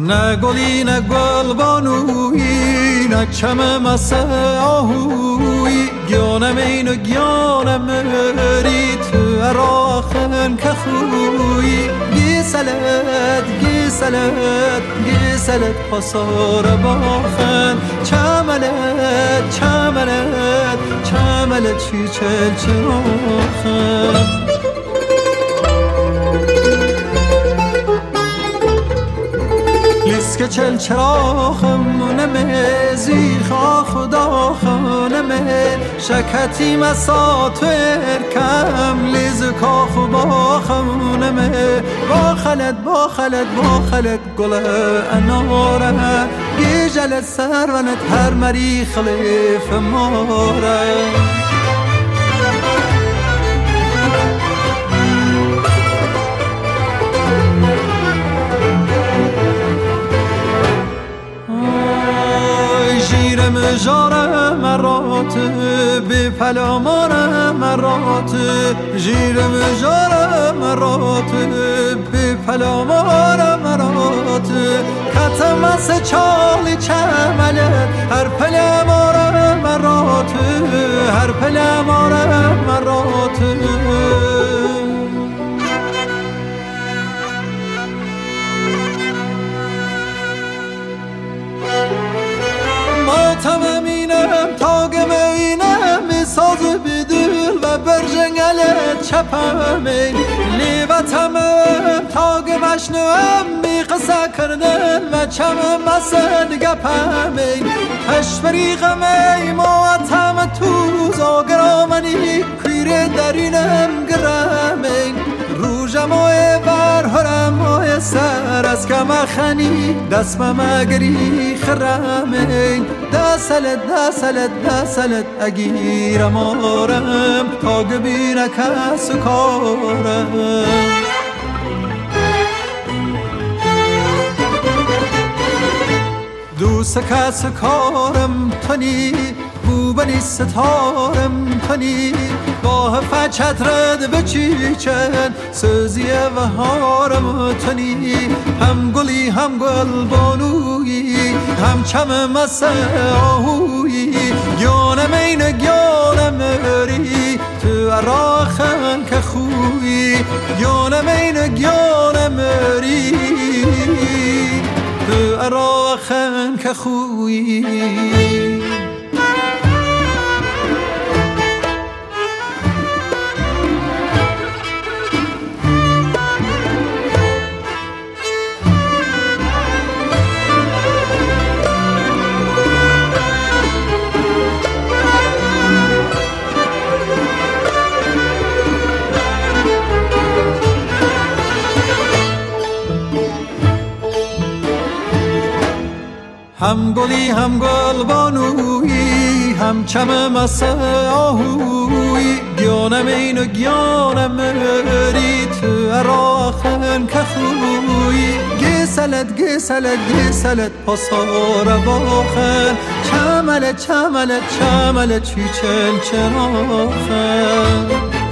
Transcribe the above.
نه گلی نه گل بانویی نه چم مسه آهویی گیانم اینو گیانم مری تو اراخن که خویی گیسلت گیسلت گیسلت پاسار باخن چملت چملت چملت چی چل چراخن لیسک چل چراخم نمه زیخا خدا خانمه شکتی مسات ارکم لیزکا خبا خانمه باخلت باخلت باخلت گل اناره گیجلت سرونت هر مری خلیف ماره جارم مرات به پلامانم مرات جیرم جارم مرات به پلامانم مرات کتم از چالی چملت هر پلامانم مرات هر پلامانم مرات تمامینم تاگم اینم ساز بدل و برجنگلت چپمین لیوتمم تاگم اشنوم میقصه کردن و چمم مسد گپمین تشفریقم ای مواتم تو زاگرامنی کویر درینم گرمین روژم و برهرم و سر از کم خنی دست مگری خرمین دسلت دسلت دسلت اگیرم آرم تا گبینه کس کارم دوست کس کارم تنی بوبنی ستارم تنی گاه فچت رد بچیچن سوزی و هارم تنی هم گلی هم گل بانویی هم چم مسه آهویی گیانم این گیانم مری تو اراخن که خویی گیانم این گیانم مری تو اراخن که خویی هم گلی هم گل بانویی هم چم مسه آهویی گیانم اینو گیانم مری تو اراخن که خویی گیسلت گیسلت گیسلت پاسار باخن چملت چملت چملت چی چل چراخن